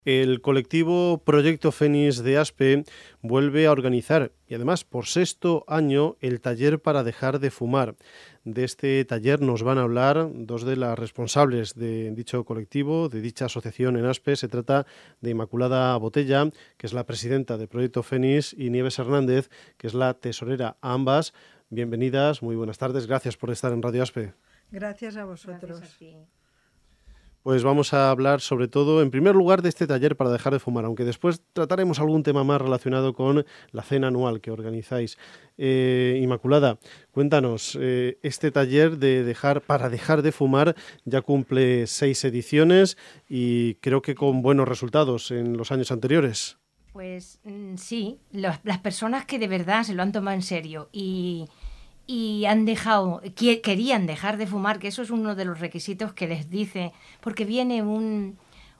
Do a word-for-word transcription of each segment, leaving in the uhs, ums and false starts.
El colectivo Proyecto Fénix de ASPE vuelve a organizar, y además por sexto año, el taller para dejar de fumar. De este taller nos van a hablar dos de las responsables de dicho colectivo, de dicha asociación en ASPE. Se trata de Inmaculada Botella, que es la presidenta de Proyecto Fénix, y Nieves Hernández, que es la tesorera. A ambas, bienvenidas, muy buenas tardes, gracias por estar en Radio ASPE. Gracias a vosotros. Gracias a ti. Pues vamos a hablar sobre todo, en primer lugar, de este taller para dejar de fumar, aunque después trataremos algún tema más relacionado con la cena anual que organizáis. Eh, Inmaculada, cuéntanos, eh, este taller de dejar para dejar de fumar ya cumple seis ediciones y creo que con buenos resultados en los años anteriores. Pues mm, sí, los, las personas que de verdad se lo han tomado en serio y... y han dejado, querían dejar de fumar, que eso es uno de los requisitos que les dice, porque viene un,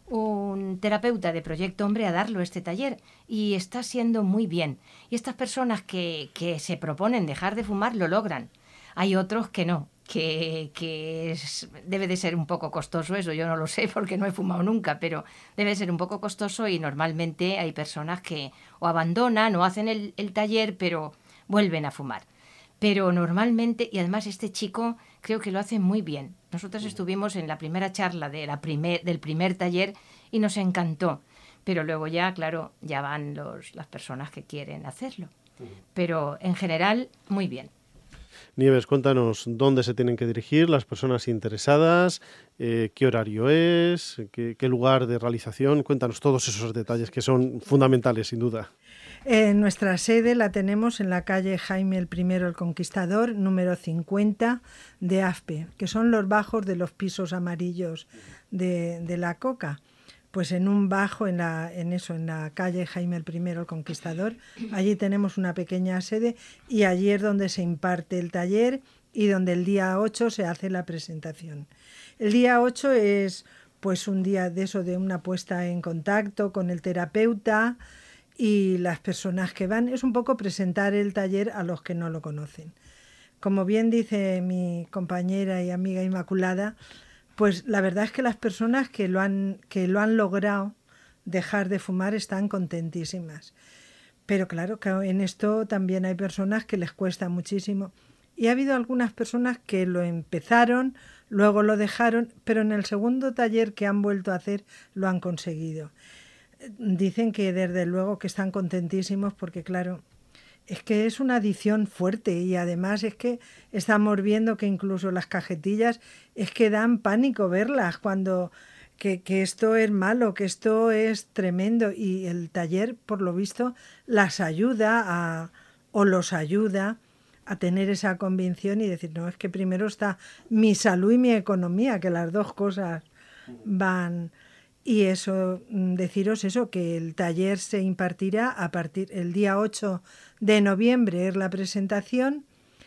un terapeuta de Proyecto Hombre a darlo este taller y está siendo muy bien. Y estas personas que, que se proponen dejar de fumar lo logran. Hay otros que no, que, que es, debe de ser un poco costoso eso, yo no lo sé porque no he fumado nunca, pero debe ser un poco costoso y normalmente hay personas que o abandonan o hacen el, el taller pero vuelven a fumar. Pero normalmente, y además este chico creo que lo hace muy bien. Nosotros estuvimos en la primera charla de la primer, del primer taller y nos encantó. Pero luego ya, claro, ya van los, las personas que quieren hacerlo. Pero en general, muy bien. Nieves, cuéntanos dónde se tienen que dirigir las personas interesadas, eh, qué horario es, qué, qué lugar de realización. Cuéntanos todos esos detalles que son fundamentales, sin duda. Eh, nuestra sede la tenemos en la calle Jaime el Primero el Conquistador, número cincuenta de ASPE, que son los bajos de los pisos amarillos de, de la Coca. Pues en un bajo, en, la, en eso, en la calle Jaime el Primero el Conquistador, allí tenemos una pequeña sede y allí es donde se imparte el taller y donde el día ocho se hace la presentación. El día ocho es pues un día de eso, de una puesta en contacto con el terapeuta y las personas que van. Es un poco presentar el taller a los que no lo conocen. Como bien dice mi compañera y amiga Inmaculada, pues la verdad es que las personas que lo han, que lo han logrado dejar de fumar están contentísimas. Pero claro, que en esto también hay personas que les cuesta muchísimo. Y ha habido algunas personas que lo empezaron, luego lo dejaron, pero en el segundo taller que han vuelto a hacer lo han conseguido. Dicen que desde luego que están contentísimos porque claro, es que es una adicción fuerte y además es que estamos viendo que incluso las cajetillas es que dan pánico verlas cuando que, que esto es malo, que esto es tremendo y el taller por lo visto las ayuda a, o los ayuda a tener esa convicción y decir no, es que primero está mi salud y mi economía, que las dos cosas van. Y eso, deciros eso, que el taller se impartirá a partir el día ocho de noviembre es la presentación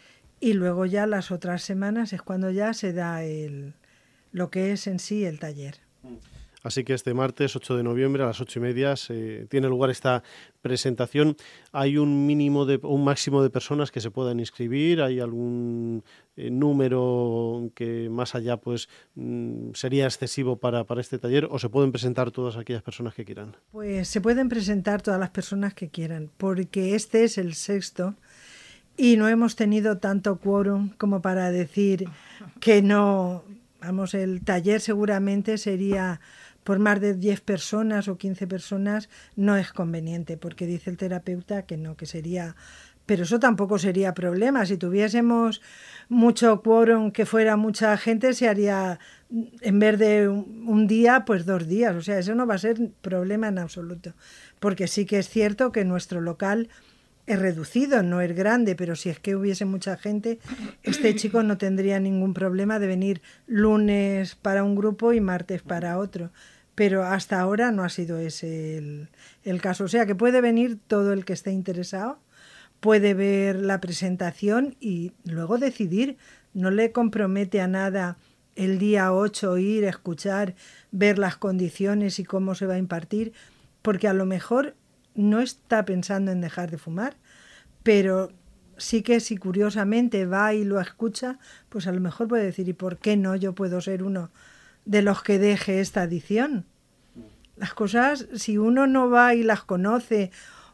y luego ya las otras semanas es cuando ya se da el, lo que es en sí el taller. Así que este martes ocho de noviembre a las ocho y media se tiene lugar esta presentación. ¿Hay un mínimo de un máximo de personas que se puedan inscribir? ¿Hay algún eh, número que más allá pues mm, sería excesivo para, para este taller? ¿O se pueden presentar todas aquellas personas que quieran? Pues se pueden presentar todas las personas que quieran, porque este es el sexto y no hemos tenido tanto quórum como para decir que no. Vamos, el taller seguramente sería por más de diez personas o quince personas, no es conveniente, porque dice el terapeuta que no, que sería... Pero eso tampoco sería problema. Si tuviésemos mucho quórum, que fuera mucha gente, se haría, en vez de un, un día, pues dos días. O sea, eso no va a ser problema en absoluto. Porque sí que es cierto que nuestro local es reducido, no es grande, pero si es que hubiese mucha gente, este chico no tendría ningún problema de venir lunes para un grupo y martes para otro. Pero hasta ahora no ha sido ese el, el caso. O sea, que puede venir todo el que esté interesado, puede ver la presentación y luego decidir. No le compromete a nada el día ocho ir, escuchar, ver las condiciones y cómo se va a impartir, porque a lo mejor no está pensando en dejar de fumar, pero sí que si curiosamente va y lo escucha, pues a lo mejor puede decir, ¿y por qué no yo puedo ser uno de los que deje esta adicción? Las cosas, si uno no va y las conoce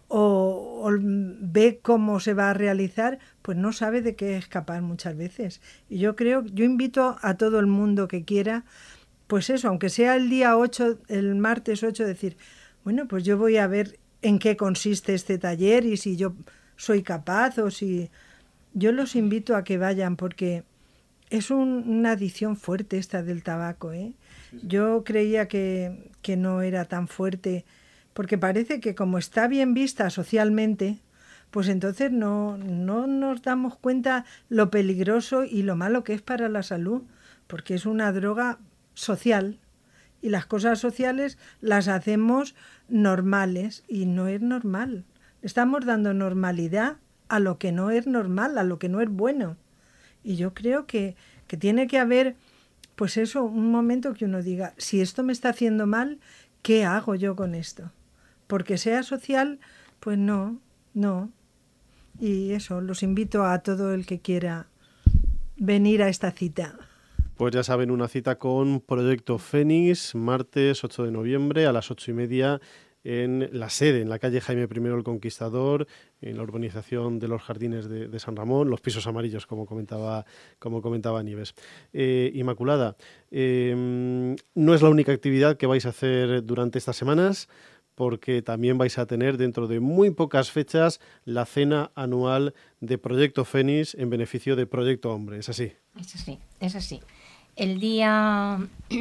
o, o ve cómo se va a realizar, pues no sabe de qué es capaz muchas veces. Y yo creo, yo invito a todo el mundo que quiera, pues eso, aunque sea el día ocho, el martes ocho, decir, bueno, pues yo voy a ver en qué consiste este taller y si yo soy capaz o si... Yo los invito a que vayan porque es un, una adicción fuerte esta del tabaco, ¿eh? Sí, sí. Yo creía que, que no era tan fuerte porque parece que como está bien vista socialmente, pues entonces no, no nos damos cuenta lo peligroso y lo malo que es para la salud, porque es una droga social y las cosas sociales las hacemos normales y no es normal. Estamos dando normalidad a lo que no es normal, a lo que no es bueno. Y yo creo que, que tiene que haber, pues eso, un momento que uno diga, si esto me está haciendo mal, ¿qué hago yo con esto? Porque sea social, pues no, no. Y eso, los invito a todo el que quiera venir a esta cita. Pues ya saben, una cita con Proyecto Fénix, martes ocho de noviembre a las ocho y media en la sede, en la calle Jaime primero el Conquistador, en la urbanización de los Jardines de, de San Ramón, los pisos amarillos, como comentaba, como comentaba Nieves. Eh, Inmaculada, eh, no es la única actividad que vais a hacer durante estas semanas, porque también vais a tener dentro de muy pocas fechas la cena anual de Proyecto Fénix en beneficio de Proyecto Hombre. ¿Es así? Es así, es así. El día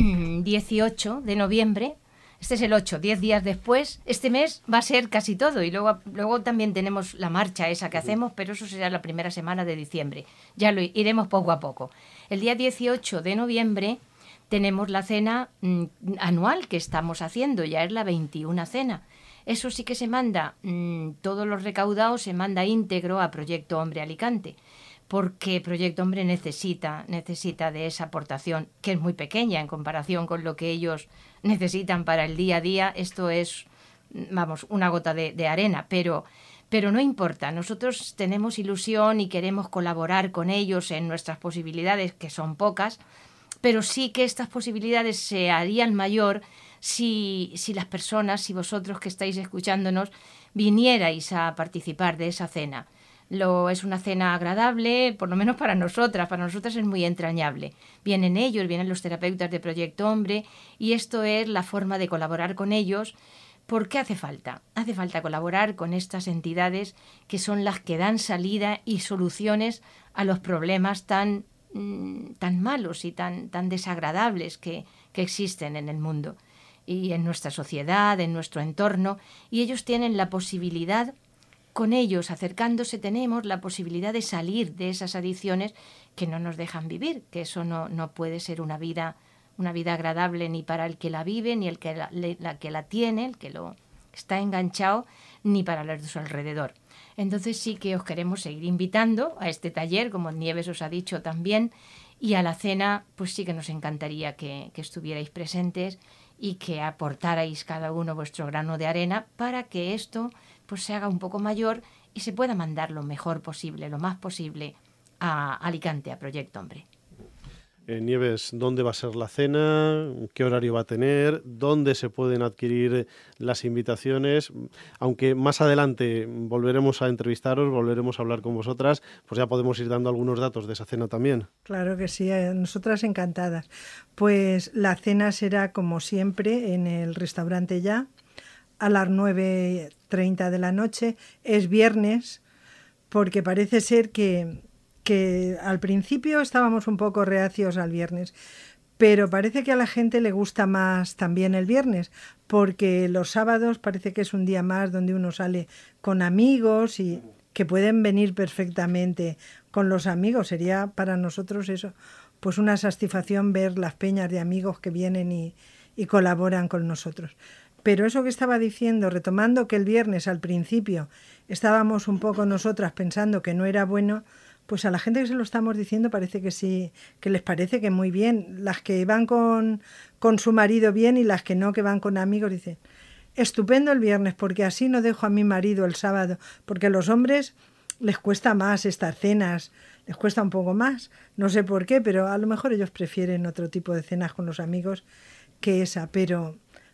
dieciocho de noviembre, este es el ocho, diez días después, este mes va a ser casi todo y luego, luego también tenemos la marcha esa que hacemos, pero eso será la primera semana de diciembre. Ya lo iremos poco a poco. El día dieciocho de noviembre tenemos la cena mmm, anual que estamos haciendo, ya es la veintiuna cena. Eso sí que se manda, mmm, todos los recaudados se manda íntegro a Proyecto Hombre Alicante, porque Proyecto Hombre necesita, necesita de esa aportación, que es muy pequeña en comparación con lo que ellos necesitan para el día a día. Esto es, vamos, una gota de, de arena, pero, pero no importa. Nosotros tenemos ilusión y queremos colaborar con ellos en nuestras posibilidades, que son pocas, pero sí que estas posibilidades se harían mayor si, si las personas, si vosotros que estáis escuchándonos, vinierais a participar de esa cena. Lo, es una cena agradable, por lo menos para nosotras, para nosotras es muy entrañable. Vienen ellos, vienen los terapeutas de Proyecto Hombre y esto es la forma de colaborar con ellos. ¿Por qué hace falta? Hace falta colaborar con estas entidades que son las que dan salida y soluciones a los problemas tan, mmm, tan malos y tan, tan desagradables que, que existen en el mundo y en nuestra sociedad, en nuestro entorno, y ellos tienen la posibilidad. Con ellos, acercándose, tenemos la posibilidad de salir de esas adicciones que no nos dejan vivir, que eso no, no puede ser una vida, una vida agradable ni para el que la vive, ni el que la, la que la tiene, el que lo está enganchado, ni para los de su alrededor. Entonces sí que os queremos seguir invitando a este taller, como Nieves os ha dicho también, y a la cena, pues sí que nos encantaría que, que estuvierais presentes y que aportarais cada uno vuestro grano de arena para que esto pues se haga un poco mayor y se pueda mandar lo mejor posible, lo más posible a Alicante, a Proyecto Hombre. Eh, Nieves, ¿dónde va a ser la cena? ¿Qué horario va a tener? ¿Dónde se pueden adquirir las invitaciones? Aunque más adelante volveremos a entrevistaros, volveremos a hablar con vosotras, pues ya podemos ir dando algunos datos de esa cena también. Claro que sí, nosotras encantadas. Pues la cena será como siempre en el restaurante Ya, a las nueve treinta de la noche. Es viernes, porque parece ser que, que al principio estábamos un poco reacios al viernes, pero parece que a la gente le gusta más también el viernes, porque los sábados parece que es un día más donde uno sale con amigos y que pueden venir perfectamente con los amigos. Sería para nosotros eso, pues una satisfacción ver las peñas de amigos que vienen y, y colaboran con nosotros. Pero eso que estaba diciendo, retomando que el viernes al principio estábamos un poco nosotras pensando que no era bueno, pues a la gente que se lo estamos diciendo parece que sí, que les parece que muy bien. Las que van con, con su marido bien y las que no, que van con amigos, dicen, estupendo el viernes, porque así no dejo a mi marido el sábado, porque a los hombres les cuesta más estas cenas, les cuesta un poco más, no sé por qué, pero a lo mejor ellos prefieren otro tipo de cenas con los amigos que esa, pero...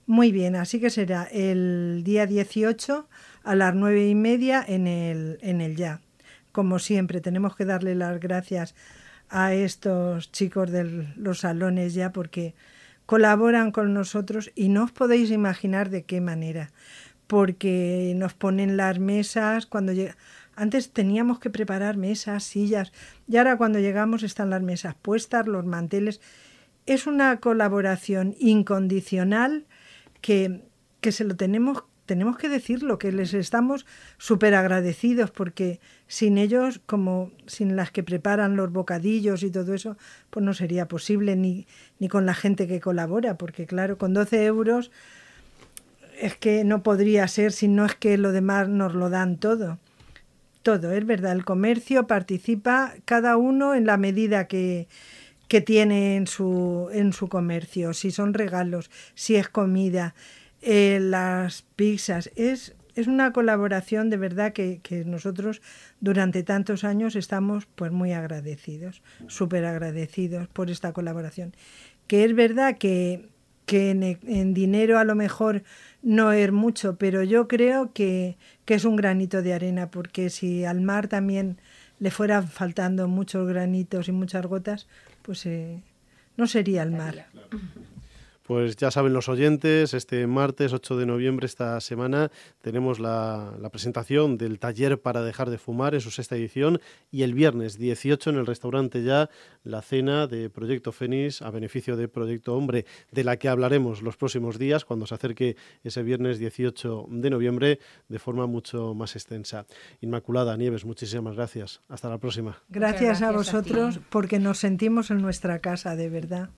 Muy bien, así que será el día dieciocho a las nueve y media en el, en el Ya. Como siempre, tenemos que darle las gracias a estos chicos de los salones Ya porque colaboran con nosotros y no os podéis imaginar de qué manera, porque nos ponen las mesas cuando llega. Antes teníamos que preparar mesas, sillas, y ahora cuando llegamos están las mesas puestas, los manteles. Es una colaboración incondicional que, que se lo tenemos, tenemos que decirlo, que les estamos súper agradecidos, porque sin ellos, como sin las que preparan los bocadillos y todo eso, pues no sería posible, ni, ni con la gente que colabora, porque claro, con doce euros es que no podría ser, si no es que lo demás nos lo dan todo. Todo, es verdad, el comercio participa cada uno en la medida que, que tiene en su, en su comercio, si son regalos, si es comida, eh, las pizzas, es, es una colaboración de verdad que, que nosotros durante tantos años estamos pues muy agradecidos, súper agradecidos por esta colaboración. Que es verdad que, que en, en dinero a lo mejor no es mucho, pero yo creo que, que es un granito de arena, porque si al mar también le fueran faltando muchos granitos y muchas gotas, pues eh, no sería el mar. Pues ya saben los oyentes, este martes ocho de noviembre, esta semana, tenemos la, la presentación del taller para dejar de fumar en su sexta edición, y el viernes dieciocho en el restaurante Ya, la cena de Proyecto Fénix a beneficio de Proyecto Hombre, de la que hablaremos los próximos días cuando se acerque ese viernes dieciocho de noviembre de forma mucho más extensa. Inmaculada, Nieves, muchísimas gracias. Hasta la próxima. Gracias, gracias a vosotros, a porque nos sentimos en nuestra casa, de verdad.